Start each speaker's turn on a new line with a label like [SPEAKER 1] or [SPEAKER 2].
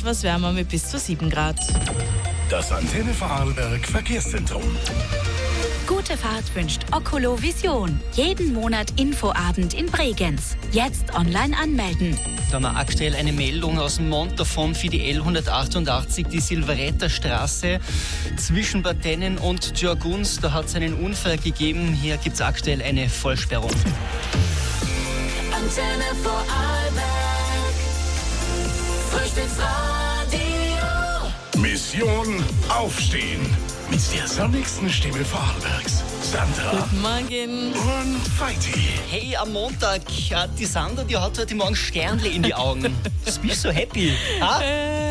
[SPEAKER 1] etwas wärmer mit bis zu 7 Grad.
[SPEAKER 2] Das Antenne Vorarlberg Verkehrszentrum.
[SPEAKER 3] Gute Fahrt wünscht Oculo Vision. Jeden Monat Infoabend in Bregenz. Jetzt online anmelden.
[SPEAKER 4] Da haben wir aktuell eine Meldung aus dem Montafon für die L188, die Silveretter-Straße zwischen Bad Tennen und Djurgunz. Da hat es einen Unfall gegeben. Hier gibt es aktuell eine Vollsperrung.
[SPEAKER 5] Antenne Vorarlberg. Frühstücksradio.
[SPEAKER 2] Mission Aufstehen. Mit der sonnigsten Stimme Vorarlbergs. Sandra
[SPEAKER 1] Guten Morgen.
[SPEAKER 2] und Feiti.
[SPEAKER 4] Hey, am Montag, die Sandra, die hat heute Morgen Sternle in die Augen. Du bist so happy. Ha?